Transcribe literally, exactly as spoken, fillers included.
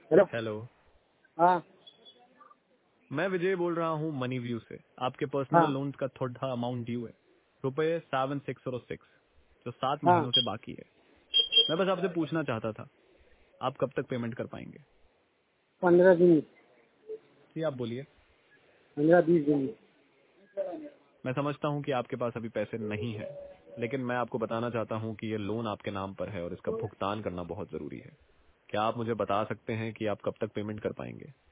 Hello. Hello. हाँ मैं विजय बोल रहा हूँ मनी व्यू से। आपके हाँ पर्सनल लोन का थोड़ा अमाउंट ड्यू है, रुपए सेवन सिक्स जीरो सिक्स, जो सात हाँ महीनों से बाकी है। मैं बस आपसे पूछना चाहता था, आप कब तक पेमेंट कर पाएंगे? पंद्रह दिन, जी आप बोलिए। पंद्रह बीस दिन। मैं समझता हूँ कि आपके पास अभी पैसे नहीं है, लेकिन मैं आपको बताना चाहता हूँ कि ये लोन आपके नाम पर है और इसका भुगतान करना बहुत जरूरी है। क्या आप मुझे बता सकते हैं कि आप कब तक पेमेंट कर पाएंगे?